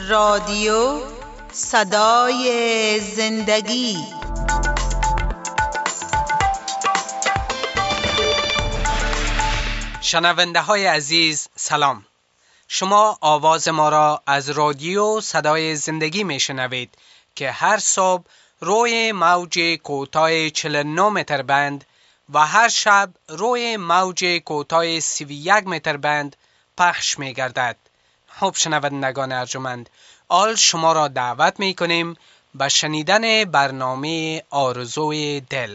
رادیو صدای زندگی. شنونده های عزیز سلام. شما آواز ما را از رادیو صدای زندگی می شنوید که هر صبح روی موج کوتاه 49 متر بند و هر شب روی موج کوتاه 31 متر بند پخش می گردد. خب شنوندگان ارجمند، آل شما را دعوت می کنیم به شنیدن برنامه آرزوی دل.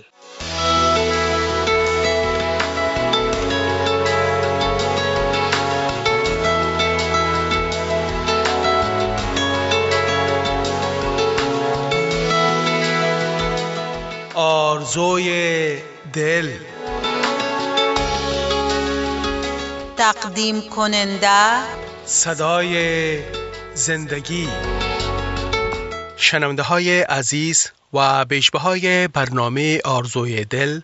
آرزوی دل. تقدیم کننده صدای زندگی. شنونده های عزیز و بیشبهای برنامه آرزوی دل،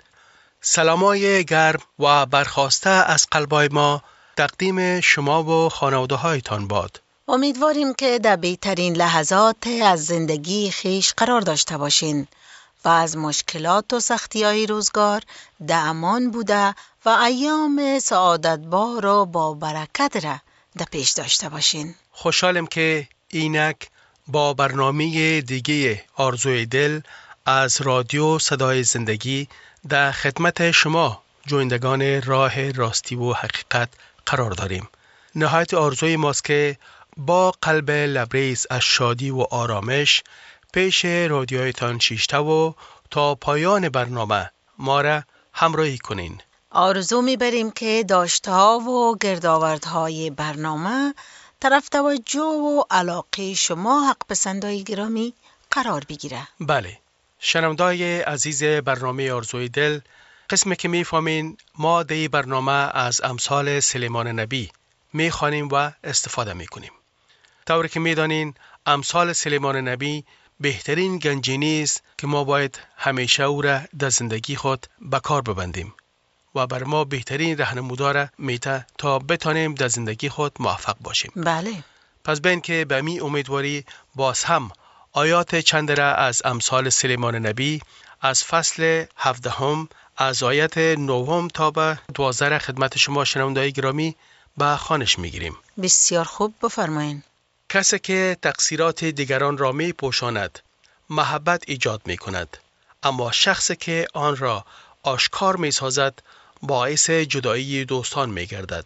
سلامای گرم و برخاسته از قلبای ما تقدیم شما و خانواده هایتان باد. امیدواریم که در بهترین لحظات از زندگی خیش قرار داشته باشین و از مشکلات و سختی‌های روزگار در امان بوده و ایام سعادتبار و با برکت را در پیش داشته باشین. خوشحالم که اینک با برنامه دیگه آرزوی دل از رادیو صدای زندگی در خدمت شما جویندگان راه راستی و حقیقت قرار داریم. نهایت آرزوی ماست که با قلب لبریز از شادی و آرامش پیش رادیویتان شیشته و تا پایان برنامه ما را همراهی کنین. آرزو می‌بریم که داشته‌ها و گردآوردهای برنامه طرف توجه و علاقه شما حق پسندای گرامی قرار بگیره. بله، شنوندای عزیز برنامه آرزوی دل، قسمی که می‌فهمین ما در برنامه از امثال سلیمان نبی می‌خوانیم و استفاده می‌کنیم. طوری که می‌دانین امثال سلیمان نبی بهترین گنجینی است که ما باید همیشه او را در زندگی خود به کار ببندیم و بر ما بهترین راهنمودار میته تا بتانیم در زندگی خود موفق باشیم. بله. پس بین که به می امیدواری باز هم آیات چند را از امثال سلیمان نبی از فصل 17 از آیت 9 تا به 12 خدمت شما شنوندگان گرامی به خوانش میگیریم. بسیار خوب، بفرمایید. کسی که تقصیرات دیگران را می پوشاند محبت ایجاد می کند، اما شخصی که آن را آشکار می سازد باعث جدایی دوستان می گردد.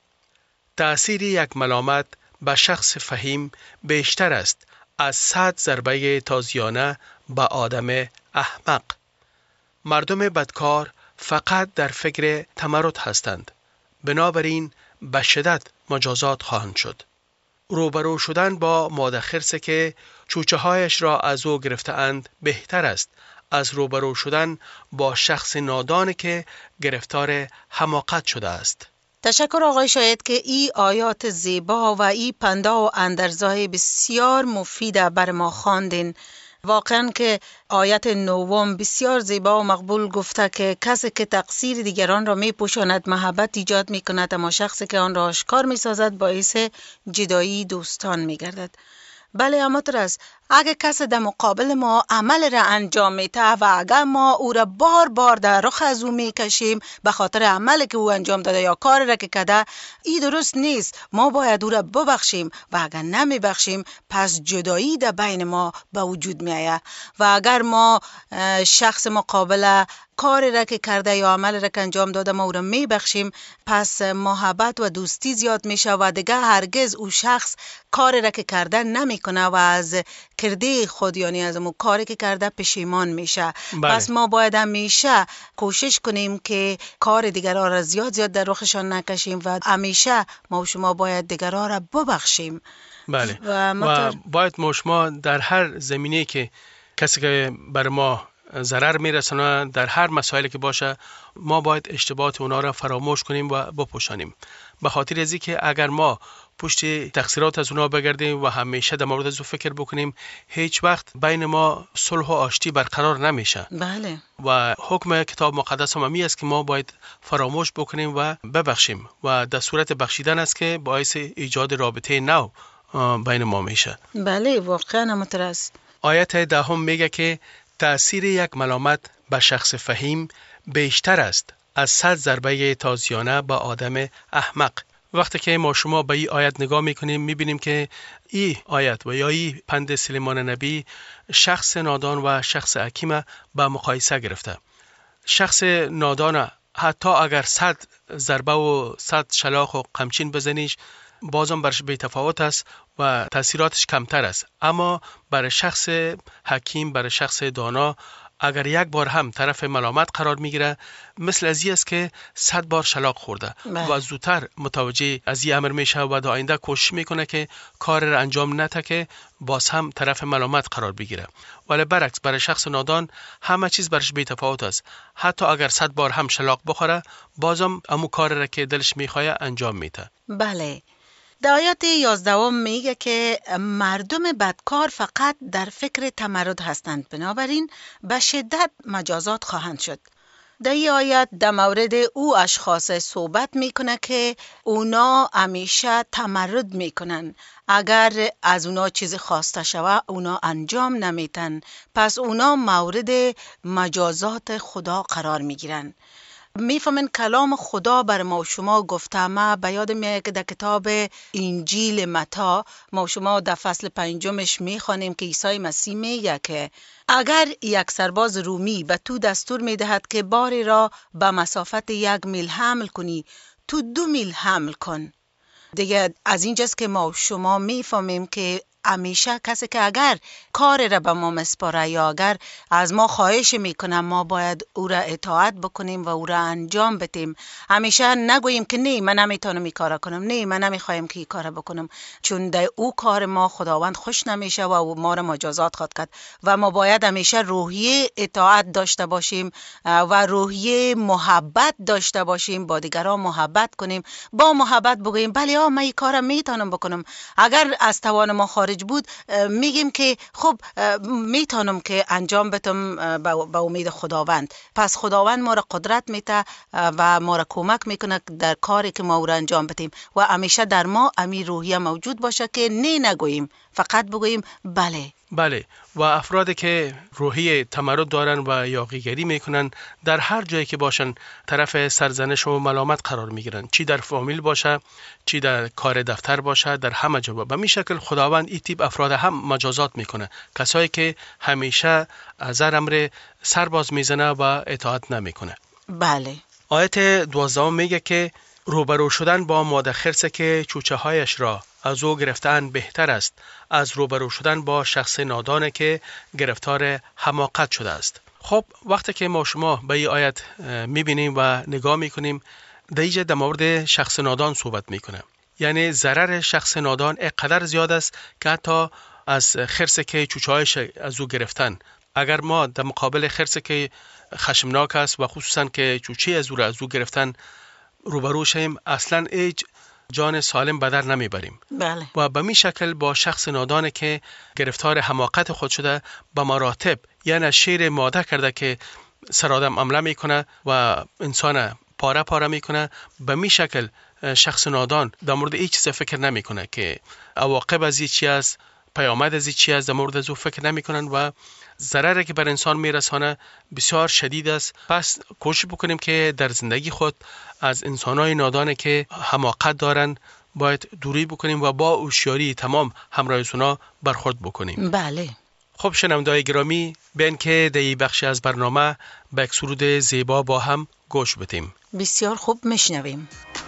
تأثیر یک ملامت به شخص فهیم بیشتر است از 100 ضربه تازیانه به آدم احمق. مردم بدکار فقط در فکر تمرد هستند، بنابراین به شدت مجازات خواهند شد. روبرو شدن با ماده خرس که چوچه هایش را از او گرفته اند بهتر است از روبرو شدن با شخص نادان که گرفتار حماقت شده است. تشکر آقای شاید که این آیات زیبا و این پندا و اندرزهای بسیار مفید بر ما خواندین. واقعا که آیت 9 بسیار زیبا و مقبول گفته که کسی که تقصیر دیگران را می پوشاند محبت ایجاد می کند، اما شخصی که آن را آشکار می سازد باعث جدایی دوستان می گردد. بله، اما ترس اگه کسی در مقابل ما عمل را انجام میده و اگر ما او را بار بار در رخ از او میکشیم به خاطر عملی که او انجام داده یا کاری را که کرده، این درست نیست. ما باید او را ببخشیم و اگر نمیبخشیم پس جدایی در بین ما به وجود میآید. و اگر ما شخص مقابل کاری را که کرده یا عمل را که انجام داده ما او را میبخشیم، پس محبت و دوستی زیاد میشه و دیگه هرگز او شخص کاری را که کرده نمیکنه و از کرده خود یعنی از اون کاری که کرده پشیمان میشه. بله. پس ما باید همیشه کوشش کنیم که کار دیگران را زیاد در رخشان نکشیم و همیشه ما و شما باید دیگران را ببخشیم. بله. و باید ما شما در هر زمینه که کسی که بر ما ضرر میرسونه، در هر مسائلی که باشه، ما باید اشتباهات اونا را فراموش کنیم و بپوشانیم. به خاطر از اینکه اگر ما پشت تقصیرات از اونا بگردیم و همیشه در مورد از او فکر بکنیم، هیچ وقت بین ما صلح و آشتی برقرار نمیشه. بله. و حکم کتاب مقدس هم است که ما باید فراموش بکنیم و ببخشیم و در صورت بخشیدن است که باعث ایجاد رابطه نو بین ما میشه. بله واقعا همونطور است. آیت 10 میگه که تأثیر یک ملامت به شخص فهیم بیشتر است از 100 ضربه تازیانه به آدم احمق. وقتی که ما شما به این آیت نگاه میکنیم میبینیم که این آیت و یا این پند سلیمان نبی شخص نادان و شخص حکیم به مقایسه گرفته. شخص نادان حتی اگر 100 ضربه و 100 شلاق و قمچین بزنیش بازم برش بی تفاوت است و تاثیراتش کمتر است، اما برای شخص حکیم، برای شخص دانا اگر یک بار هم طرف ملامت قرار میگیره مثل ازی است که 100 بار شلاق خورده و زودتر متوجه از این امر میشه و در آینده کوشش میکنه که کار را انجام نده که باز هم طرف ملامت قرار بگیره. ولی برعکس برای شخص نادان همه چیز برش بی تفاوت است، حتی اگر 100 بار هم شلاق بخوره بازم امو کار را که دلش میخواه انجام میده. بله. در آیات 11 میگه که مردم بدکار فقط در فکر تمرد هستند، بنابراین به شدت مجازات خواهند شد. در این آیات در مورد او اشخاص صحبت میکنه که اونا همیشه تمرد میکنن. اگر از اونا چیزی خواسته شوه اونا انجام نمیتن، پس اونا مورد مجازات خدا قرار میگیرن. میفهمین کلام خدا بر ما و شما گفته. ما به یاد میاد که در کتاب انجیل متی ما و شما در فصل 5 میخوانیم که عیسی مسیح میگه که اگر یک سرباز رومی به تو دستور میدهد که باری را به مسافت 1 میل حمل کنی، تو 2 میل حمل کن. دیگه از اینجاست که ما و شما میفهمیم که همیشه کسی که اگر کار را به ما مسپاره یا اگر از ما خواهش میکنه ما باید او را اطاعت بکنیم و او را انجام بدیم. همیشه نگوییم که نه من نمیتونم این کار کنم، نه من نمیخوایم که این کار بکنم، چون در او کار ما خداوند خوش نمیشه و ما را مجازات خواهد کرد. و ما باید همیشه روحیه اطاعت داشته باشیم و روحیه محبت داشته باشیم، با دیگران محبت کنیم، با محبت بگوییم بله من این کار میتونم بکنم. اگر از توان ما خارج بود میگیم که خب میتونم که انجام بدم به امید خداوند. پس خداوند ما را قدرت میده و ما را کمک میکنه در کاری که ما را انجام بدیم و همیشه در ما امی روحیه موجود باشه که نه نگوییم، فقط بگوییم بله. بله. و افرادی که روحیه تمرد دارن و یاغیگری میکنن در هر جایی که باشن طرف سرزنش و ملامت قرار میگیرن، چی در فامیل باشه چی در کار دفتر باشه، در همه جا. به این شکل خداوند این تیپ افراد هم مجازات میکنه، کسایی که همیشه از امر سرباز میزنه و اطاعت نمیکنه. بله. آیت 12 میگه که روبرو شدن با ماده خرسه که چوچه هایش را از او گرفتن بهتر است از روبرو شدن با شخص نادانه که گرفتار حماقت شده است. خب وقتی که ما شما به این آیت میبینیم و نگاه میکنیم در اینجا در مورد شخص نادان صحبت میکنه. یعنی ضرر شخص نادان اینقدر زیاد است که حتی از خرسه که چوچه هایش از او گرفتن، اگر ما در مقابل خرسه که خشمناک است و خصوصا که چوچه از او گرفتن روبرو شیم اصلا هیچ جان سالم به در نمیبریم. بله. و به می شکل با شخص نادانه که گرفتار حماقت خود شده به مراتب، یعنی شیر ماده کرده که سر آدم عمله میکنه و انسان پاره پاره میکنه، به می شکل شخص نادان در مورد هیچ چیز فکر نمیکنه که عواقب از چی است، پیامد از چی است، در مورد از او فکر نمیکنن و ضرری که بر انسان میرسانه بسیار شدید است. پس کوشش بکنیم که در زندگی خود از انسانای نادانه که حماقت دارن باید دوری بکنیم و با هوشیاری تمام همراه اونا برخورد بکنیم. بله. خب شنوندگان گرامی، بیاین که در این بخش از برنامه به یک سرود زیبا با هم گوش بدیم. بسیار خوب میشنویم.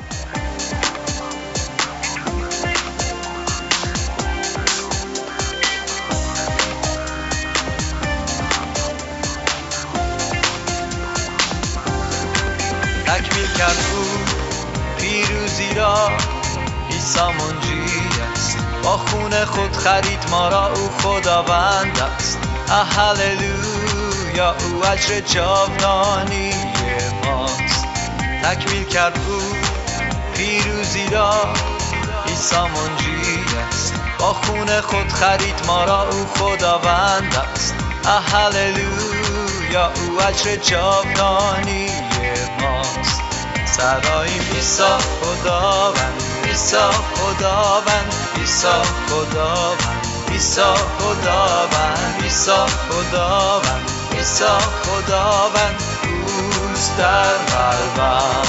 تکمیل کرد او پیروزی را، عیسی منجی است، با خون خود خرید ما را، او خداوند است. هللویا، او اجر جاودانی ماست. تکمیل کرد او پیروزی را، عیسی منجی است، با خون خود خرید ما را، او خداوند است. هللویا، او اجر جاودانی ماست. سراییم عیسی خداوند، عیسی خداوند، عیسی خداوند، عیسی خداوند، عیسی خداوند، عیسی خداوند، اوست در قلبم.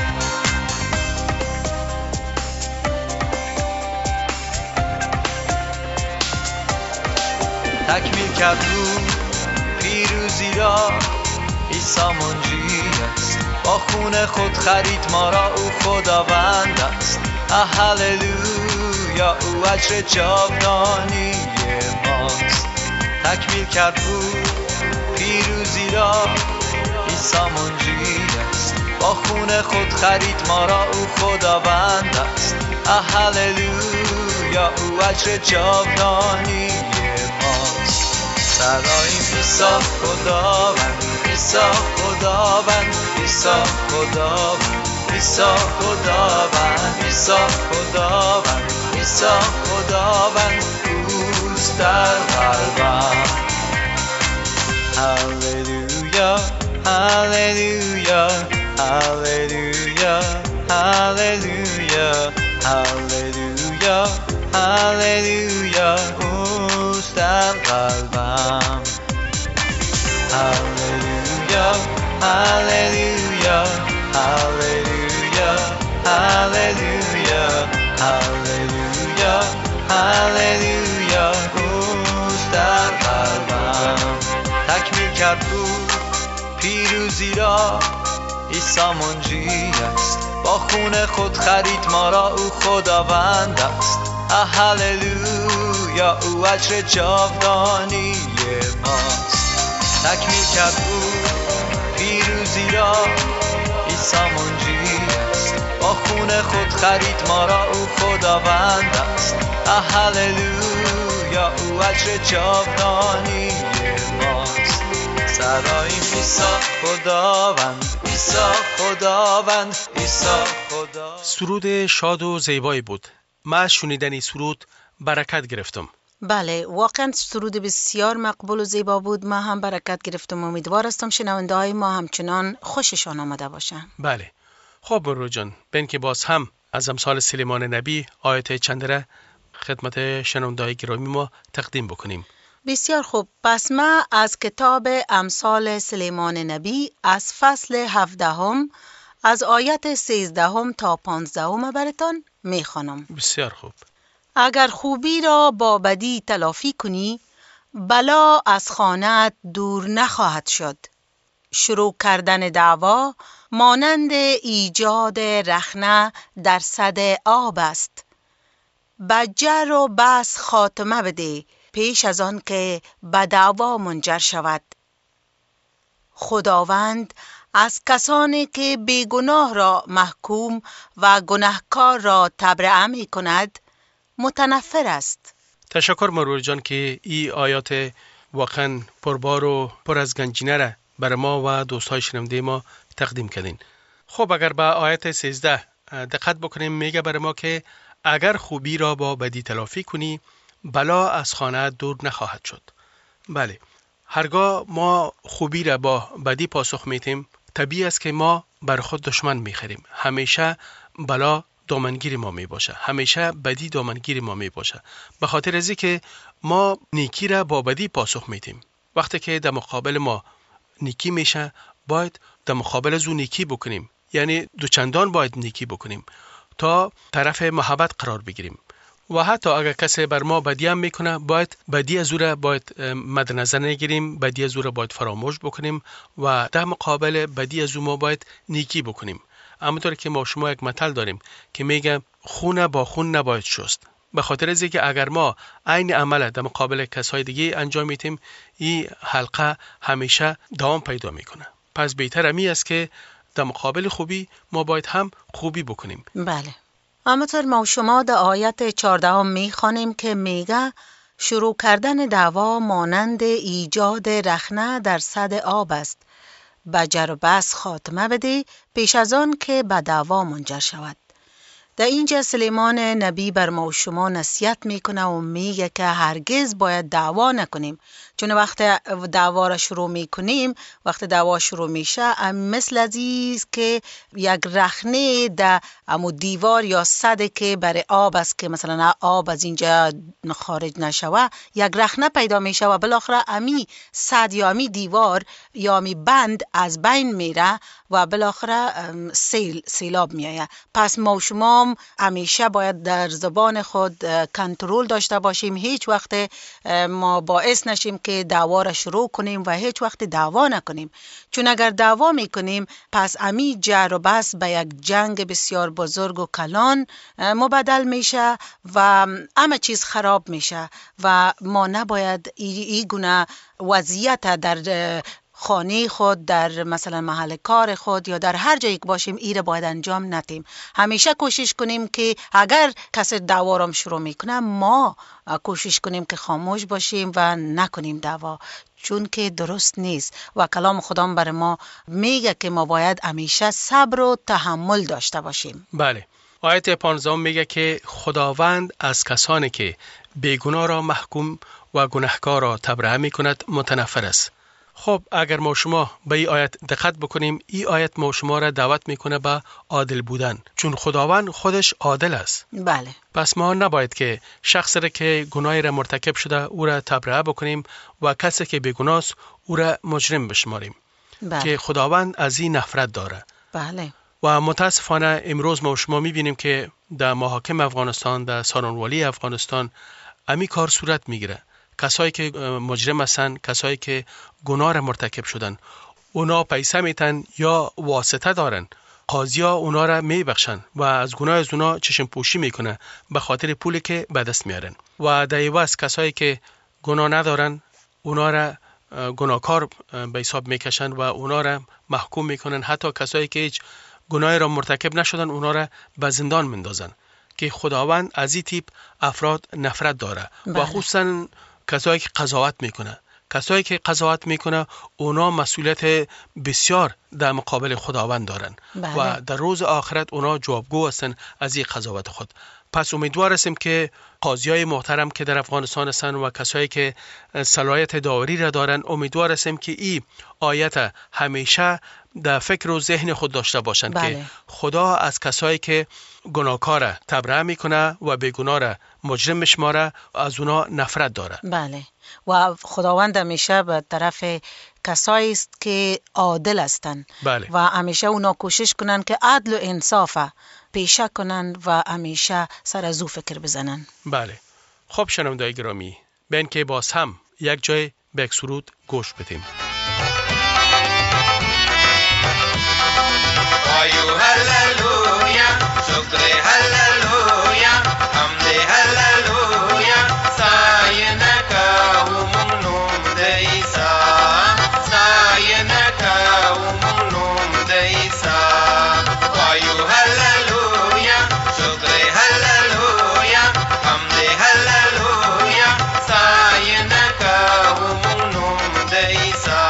تکمیل کرد او پیروزی را، عیسی منجی است، با خون خود خرید ما را، او خداوند است. هللویا، او اجر جاودانی ماست. تکمیل کرد او پیروزی را، عیسی منجی است، با خون خود خرید ما را، او خداوند است. هللویا، او اجر جاودانی ماست. سراییم عیسی خداوند، عیسی خداوند، عیسی خداوند، عیسی خداوند، عیسی خداوند، عیسی خداوند، اوست در قلبم. هللویا، هللویا، هللویا، هللویا، هللویا، هللویا، اوست در قلبم. هللویا، هللویا، هللویا، هللویا، هللویا، هللویا، اوست در قلبم. تکمیل کرد او پیروزی را، عیسی منجی است، با خون خود خرید ما را، او خداوند است. هللویا، او اجر جاودانی ماست. تکمیل کرد او پیروزی را، عیسی منجی است، با خون خود خرید ما را، او خداوند است. هللویا، او اجر جاودانی ماست. سراییم عیسی خداوند، عیسی خداوند، عیسی خداوند. سرود شاد و زیبایی بود. من از شنیدن سرود برکت گرفتم. بله، واقعا سرود بسیار مقبول و زیبا بود. ما هم برکت گرفتم. امیدوار هستم شنونده های ما همچنان خوششان آمده باشن. بله. خب مرو جان، بین که باز هم از امثال سلیمان نبی آیت چندره خدمت شنونده های گرامی ما تقدیم بکنیم. بسیار خوب. پس ما از کتاب امثال سلیمان نبی از فصل 17 از آیت 13 تا 15 براتان میخوانم. بسیار خوب. اگر خوبی را با بدی تلافی کنی، بلا از خانه‌ات دور نخواهد شد. شروع کردن دعوا مانند ایجاد رخنه در سد آب است. به جر و بحث خاتمه بده پیش از آن که به دعوا منجر شود. خداوند از کسانی که بیگناه را محکوم و گناهکار را تبرئه می کند متنفر است. تشکر مرور جان که این آیات واقعا پربار و پر از گنجینه را بر ما و دوستای شنونده ما تقدیم کردین. خب اگر به آیت 13 دقت بکنیم، میگه بر ما که اگر خوبی را با بدی تلافی کنی، بلا از خانه دور نخواهد شد. بله، هرگاه ما خوبی را با بدی پاسخ میتیم، طبیعی است که ما بر خود دشمن میخریم. همیشه بلا دامنگیر ما می باشه، همیشه بدی دامنگیر ما می باشه. به خاطر ازی که ما نیکی را با بدی پاسخ میتیم. وقتی که در مقابل ما نیکی میشه، باید در مقابل از اون نیکی بکنیم. یعنی دوچندان باید نیکی بکنیم تا طرف محبت قرار بگیریم. و حتی اگر کسی بر ما بدی هم میکنه، باید بدی از او را باید مد نظر نگیریم، بدی از او را باید فراموش بکنیم و در مقابل بدی از او ما باید نیکی بکنیم. همونطور که ما شما یک مثل داریم که میگه خون با خون نباید شست. به خاطر از اینکه اگر ما عین عمل در مقابل کسای دیگه انجام میدیم، این حلقه همیشه دوام پیدا میکنه. پس بهتر امی است که در مقابل خوبی ما باید هم خوبی بکنیم. بله. همونطور ما شما در آیت 14 میخوانیم که میگه شروع کردن دعوا مانند ایجاد رخنه در سد آب است. به جر و بحث خاتمه بده پیش از آن که به دعوا منجر شود. در اینجا سلیمان نبی بر ما و شما نصیحت میکنه و میگه که هرگز باید دعوا نکنیم، چون وقت دعوا را شروع میکنیم، وقت دعوا شروع میشه مثل ازیز که یک رخنه در امو دیوار یا صده که برای آب است که مثلا آب از اینجا خارج نشوه، یک رخنه پیدا میشه و بالاخره امی صد یا امی دیوار یا امی بند از بین میره و بالاخره سیلاب میایه. پس ما و شما همیشه باید در زبان خود کنترل داشته باشیم، هیچ وقت ما باعث نشیم که دعوا را شروع کنیم و هیچ وقت دعوا نکنیم، چون اگر دعوا میکنیم پس امی جر و بحث به یک جنگ بسیار بزرگ و کلان مبدل میشه و همه چیز خراب میشه و ما نباید این گونه وضعیت در خانه خود، در مثلا محل کار خود یا در هر جایی که باشیم ایره باید انجام ندیم. همیشه کوشش کنیم که اگر کسی دعوا را شروع میکنه ما کوشش کنیم که خاموش باشیم و نکنیم دعوا، چون که درست نیست و کلام خدا بر ما میگه که ما باید همیشه صبر و تحمل داشته باشیم. بله. آیت 15 میگه که خداوند از کسانی که بیگناه را محکوم و گناهکار را تبرئه میکند متنفر است. خب اگر ما شما به این آیت دقت بکنیم، این آیت ما شما را دعوت میکنه به عادل بودن، چون خداوند خودش عادل است. بله. پس ما نباید که شخصی را که گناهی را مرتکب شده او را تبرئه بکنیم و کسی که بیگناه است او را مجرم بشماریم. بله. که خداوند از این نفرت داره. بله. و متاسفانه امروز ما شما میبینیم که در محاکم افغانستان، در سالن‌والی افغانستان امی کار صورت میگیره. کسایی که مجرم هستن، کسایی که گناه را مرتکب شدن، اونا پیسه میتن یا واسطه دارن، قاضیا اونا را میبخشن و از گناه از اونا چشم پوشی میکنه به خاطر پولی که به دست میارن و در عوض کسایی که گناه ندارن اونا را گناهکار به حساب میکشن و اونا را محکوم میکنن. حتی کسایی که هیچ گناهی را مرتکب نشدن اونا را به زندان مندازن، که خداوند از این تیپ افراد نفرت داره. بله. و خصوصا کسایی که قضاوت میکنه، کسایی که قضاوت میکنه اونا مسئولیت بسیار در مقابل خداوند دارن. بله. و در روز آخرت اونا جوابگو هستن از این قضاوت خود. پس امیدوار هستیم که قاضیای محترم که در افغانستان هستند و کسایی که صلاحیت داوری را دارن، امیدوار هستیم که این آیت همیشه در فکر و ذهن خود داشته باشند. بله. که خدا از کسایی که گناهکار تبرئه میکنه و بیگناه را مجرم میشماره از اونا نفرت داره. بله. و خداوند همیشه به طرف کسایی است که عادل هستند. بله. و همیشه اونا کوشش کنن که عدل و انصاف پیشه کنن و همیشه سر از او فکر بزنن. بله. خب شنوندگان گرامی، بین که باز هم یک جای به یک سرود گوش بدیم. آیو هللویا، شکر هللویا، حمد هللویا، سایه نکاو ممنون دیسا، سایه نکاو ممنون دیسا. آیو هللویا، شکر هللویا، حمد هللویا، سایه نکاو ممنون دیسا.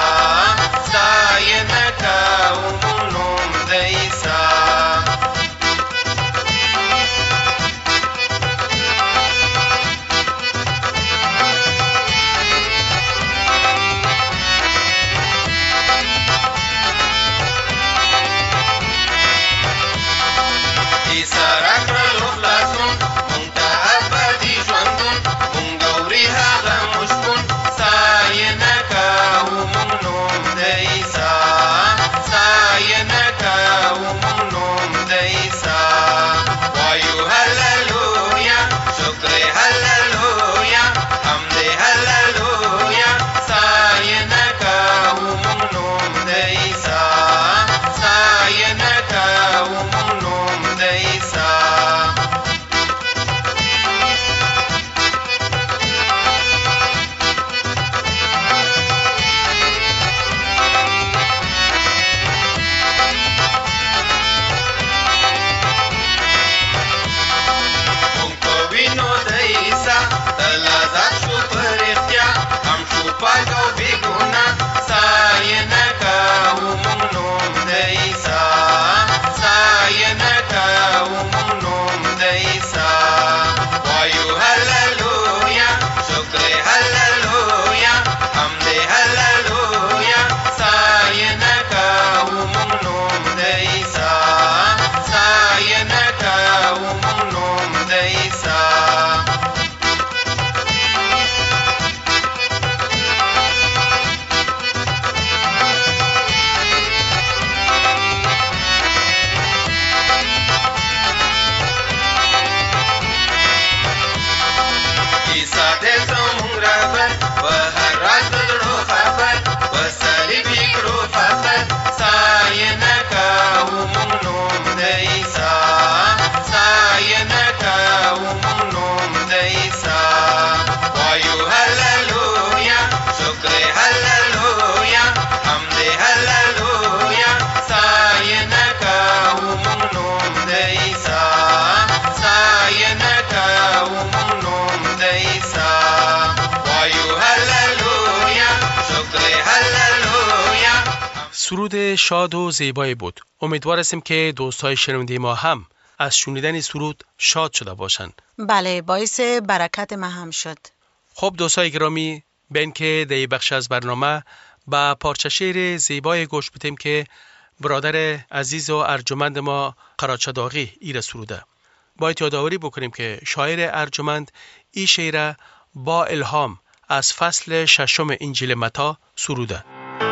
سرود شاد و زیبایی بود. امیدوار هستیم که دوستای شنونده ما هم از شنیدن سرود شاد شده باشند. بله، باعث برکت ما هم شد. خب دوستای گرامی، بین که در بخش از برنامه با پارچه شعر زیبای گوش بدیم که برادر عزیز و ارجمند ما قراچه داغی ایره سروده. باید یادآوری بکنیم که شاعر ارجمند این شعر با الهام از فصل 6 انجیل متی سروده.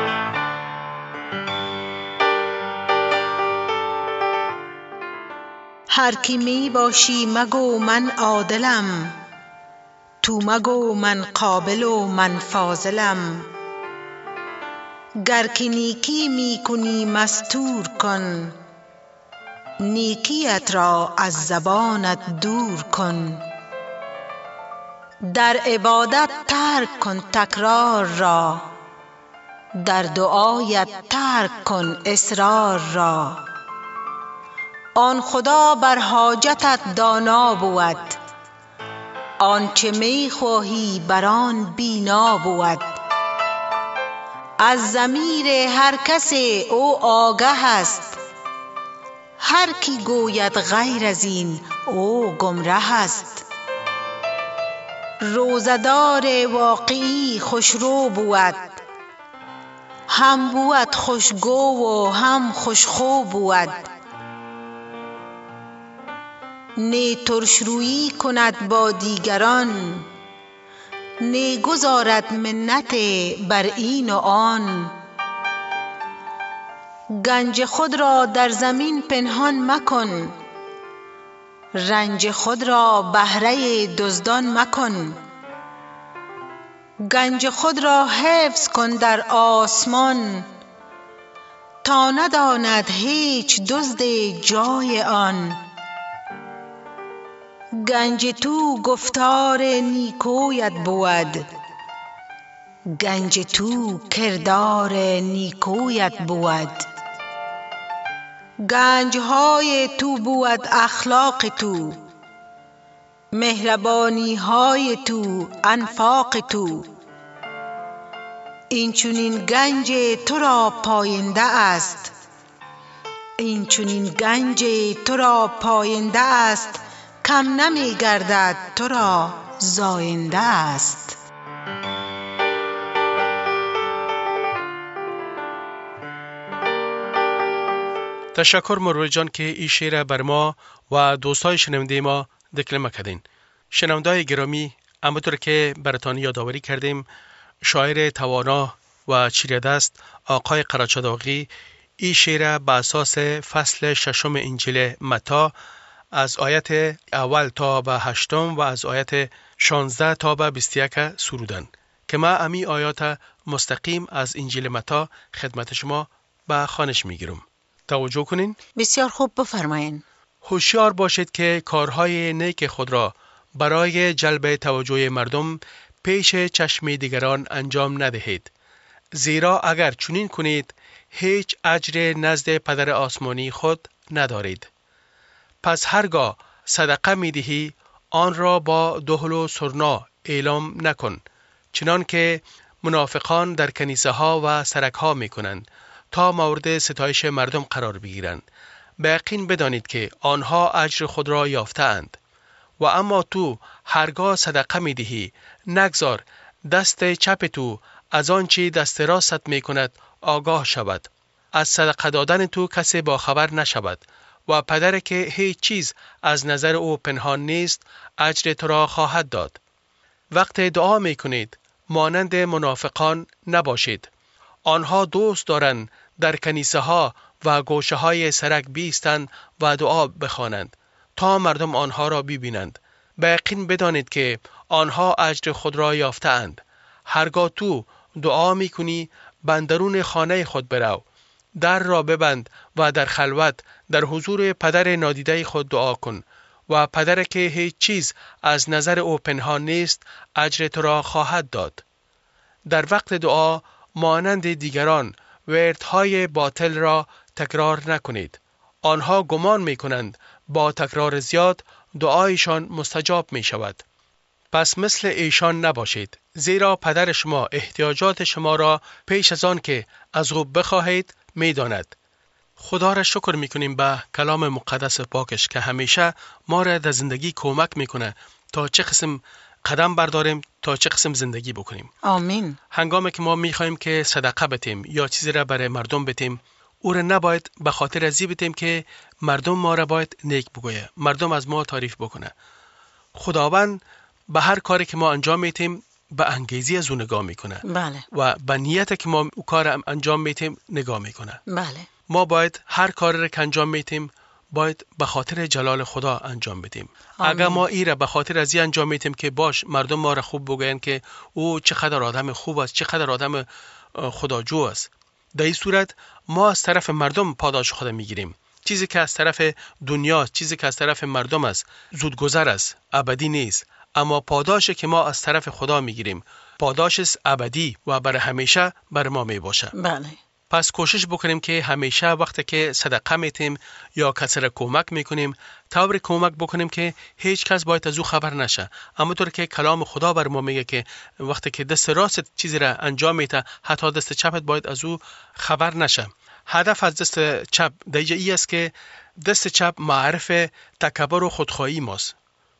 هر کی می باشی مگو من عادلم، تو مگو من قابل و من فاضلم. گر که نیکی می کنی مستور کن، نیکیت را از زبانت دور کن. در عبادت ترک کن تکرار را، در دعایت ترک کن اصرار را. آن خدا بر حاجتت دانا بود، آنچه می خواهی بر آن بینا بود. از ضمیر هر کس او آگه است، هر کی گوید غیر از این او گمره است. روزدار واقعی خوشرو بود، هم بود خوشگو و هم خوشخو بود. نی ترشرویی کند با دیگران، نی گذارد منت بر این و آن. گنج خود را در زمین پنهان مکن، رنج خود را بهره دزدان مکن. گنج خود را حفظ کن در آسمان، تا نداند هیچ دزد جای آن. گنج تو گفتار نیکویت بود، گنج تو کردار نیکویت بود. گنجهای تو بود اخلاق تو، مهربانی تو انفاق تو. این چنین گنج تو را پاینده است، این چنین گنج تو را پاینده است. کم نمی گردد تو را زاینده است. تشکر مروی جان که این شعر بر ما و دوستای شنونده ما دکلمه کردین. شنونده‌های گرامی، همونطور که براتان یادآوری کردیم، شاعر توانا و چیره دست آقای قراچه داغی این شعر به اساس فصل 6 انجیل متی از آیت اول تا به 8 و از آیت 16 تا به 21 سرودن که ما امی آیات مستقیم از انجیل متی خدمت شما به خوانش میگیرم. توجه کنین. بسیار خوب، بفرمایین. هوشیار باشید که کارهای نیک خود را برای جلب توجه مردم پیش چشم دیگران انجام ندهید، زیرا اگر چنین کنید هیچ اجر نزد پدر آسمانی خود ندارید. پس هرگاه صدقه می دهی آن را با دهل و سرنا اعلام نکن، چنان که منافقان در کنیسه ها و سرک ها می کنند تا مورد ستایش مردم قرار بگیرند. به یقین بدانید که آنها اجر خود را یافته‌اند. و اما تو هرگاه صدقه می دهی نگذار دست چپ تو از آنچه دست راست می کند آگاه شود. از صدقه دادن تو کسی باخبر نشود و پدر که هیچ چیز از نظر او پنهان نیست اجر تو را خواهد داد. وقت دعا می کنید مانند منافقان نباشید. آنها دوست دارند در کنیسه ها و گوشه های سرک بیستند و دعا بخوانند تا مردم آنها را ببینند. به یقین بدانید که آنها اجر خود را یافته‌اند. هرگاه تو دعا می کنی بندرون خانه خود برو، در را ببند و در خلوت در حضور پدر نادیده خود دعا کن و پدر که هیچ چیز از نظر او پنهان نیست اجر تو را خواهد داد. در وقت دعا مانند دیگران وردهای باطل را تکرار نکنید. آنها گمان می کنند با تکرار زیاد دعایشان مستجاب می شود. پس مثل ایشان نباشید، زیرا پدر شما احتیاجات شما را پیش از آن که از او بخواهید می‌داند. خدا را شکر می‌کنیم به کلام مقدس پاکش که همیشه ما را در زندگی کمک می‌کنه تا چه قسم قدم برداریم، تا چه قسم زندگی بکنیم. آمین. هنگامی که ما می‌خوایم که صدقه بدیم یا چیزی را برای مردم بدیم، او را نباید به خاطر ازی بدیم که مردم ما را باید نیک بگویه، مردم از ما تعریف بکنه. خداوند به هر کاری که ما انجام میدیم به انگیزی از او نگاه میکنه. بله. و به نیت که ما او کار انجام میدیم نگاه میکنه. بله. ما باید هر کاری را که انجام میدیم باید به خاطر جلال خدا انجام بدیم. اگر ما این را به خاطر ازی انجام میدیم که باش مردم ما را خوب بگوین که او چقدر آدم خوب است، چقدر آدم خداجو است، در این صورت ما از طرف مردم پاداش خدا میگیریم. چیزی که از طرف دنیا، چیزی که از طرف مردم است، زودگذر است، ابدی نیست. اما پاداشی که ما از طرف خدا میگیریم پاداش است ابدی و برای همیشه بر ما می باشه. بله. پس کوشش بکنیم که همیشه وقتی که صدقه میتیم یا کسی را کمک میکنیم طوری کمک بکنیم که هیچ کس باید از او خبر نشه. اما طور که کلام خدا بر ما میگه که وقتی که دست راست چیزی را انجام میده حتی دست چپت باید از او خبر نشه. هدف از دست چپ دیگه ای است که دست چپ معرف تکبر و خودخواهی ماست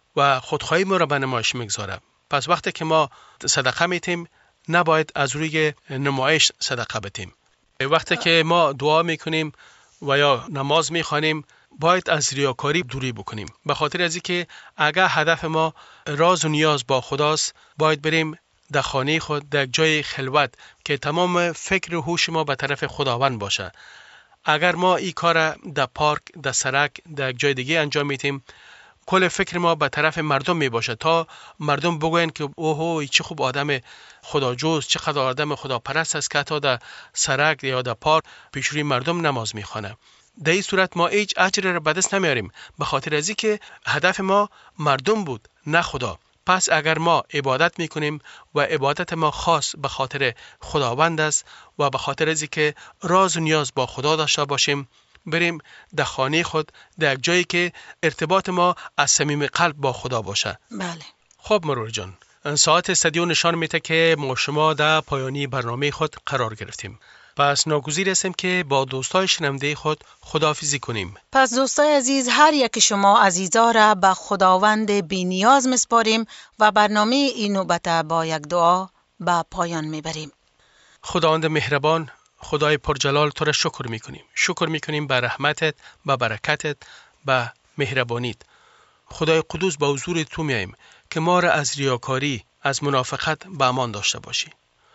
و خودخواهی ما را به نمایش میگذاره. پس وقتی که ما صدقه میتیم نباید از روی نمایش صدقه بدیم. وقتی که ما دعا میکنیم و یا نماز میخوانیم باید از ریاکاری دوری بکنیم. به خاطر از اینکه اگر هدف ما راز و نیاز با خداست باید بریم در خانه خود، در جای خلوت که تمام فکر و هوش ما به طرف خداوند باشه. اگر ما این کار در پارک، در سرک، در جای دیگه انجام میدیم کل فکر ما به طرف مردم می باشه تا مردم بگوین که اوه چه خوب آدم خداجوست، چقدر آدم خداپرست است که تا در سرک یا در پارک پیش روی مردم نماز میخوانه. در این صورت ما هیچ اجری را به دست نمیاریم به خاطر ازی که هدف ما مردم بود نه خدا. پس اگر ما عبادت میکنیم و عبادت ما خاص به خاطر خداوند است و به خاطر ازی که راز و نیاز با خدا داشته باشیم بریم در خانه خود، در جایی که ارتباط ما از صمیم قلب با خدا باشه. بله. خب مرور جان، ساعت استودیو نشان میده که ما شما در پایانی برنامه خود قرار گرفتیم. پس ناگزیر هستیم که با دوستای شنونده خود خداحافظی کنیم. پس دوستای عزیز، هر یک شما عزیزا را به خداوند بی نیاز میسپاریم و برنامه این نوبت با یک دعا به پایان میبریم. خداوند مهربان، خدای پرجلال، تو را شکر میکنیم. شکر میکنیم به رحمتت، به برکتت، به مهربانیت. خدای قدوس به حضور تو میاییم که ما را از ریاکاری، از منافقت به امان داشته باشی.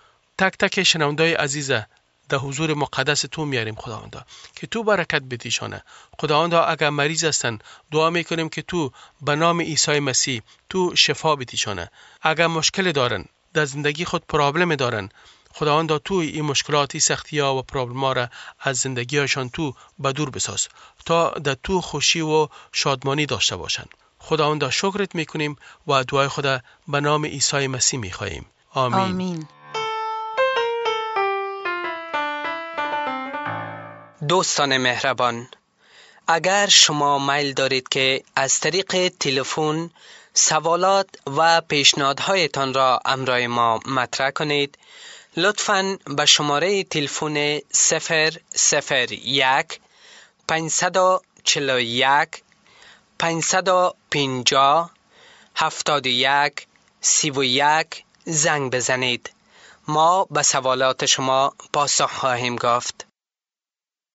تک تک شنوندای عزیزه در حضور مقدس تو میاریم خداوندا که تو برکت بدیشانه. خداوندا اگر مریض هستن دعا میکنیم که تو به نام عیسی مسیح تو شفا بدیشانه. اگر مشکل دارن، در زندگی خود پرابلم دارن، خداوندا تو این مشکلاتی، سختی‌ها و پرابلم‌ها را از زندگیشان تو به دور بساز تا در تو خوشی و شادمانی داشته باشند. خداوندا شکرت میکنیم و دعای خدا به نام عیسی مسیح میخواییم. آمین. آمین. دوستان مهربان، اگر شما میل دارید که از طریق تلفن سوالات و پیشنهادهایتان را امرای ما مطرح کنید، لطفاً به شماره تلفن 001 541 550 71 31 زنگ بزنید. ما به سوالات شما پاسخ خواهیم گفت.